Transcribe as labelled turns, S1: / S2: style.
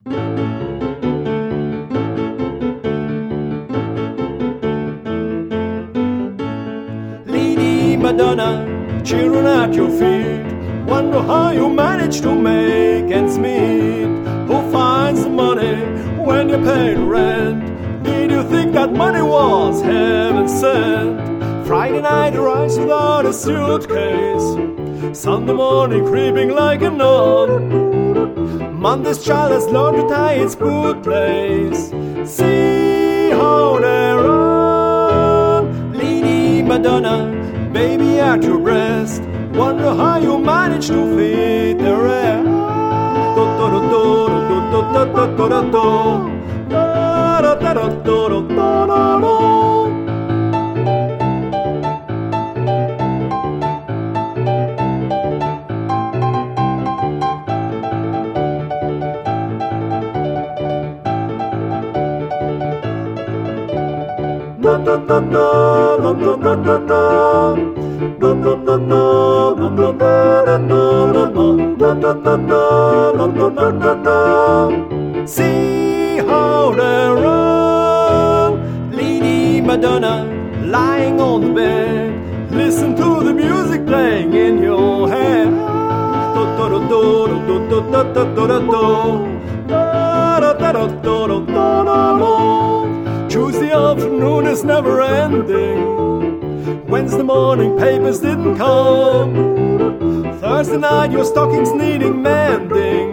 S1: Lady Madonna, children at your feet, wonder how you manage to make ends meet. Who finds the money when you pay the rent? Did you think that money was heaven sent? Friday night arrives without a suitcase, Sunday morning creeping like a nun. Monday's child has learned to tie its bootlace. See how they run. Lady Madonna, baby at your breast, wonder how you manage to feed the rest. See how they run. Lady Madonna, lying on the bed, listen to the music playing in your head. Tuesday afternoon is never ending. Wednesday morning papers didn't come. Thursday night your stockings needing mending.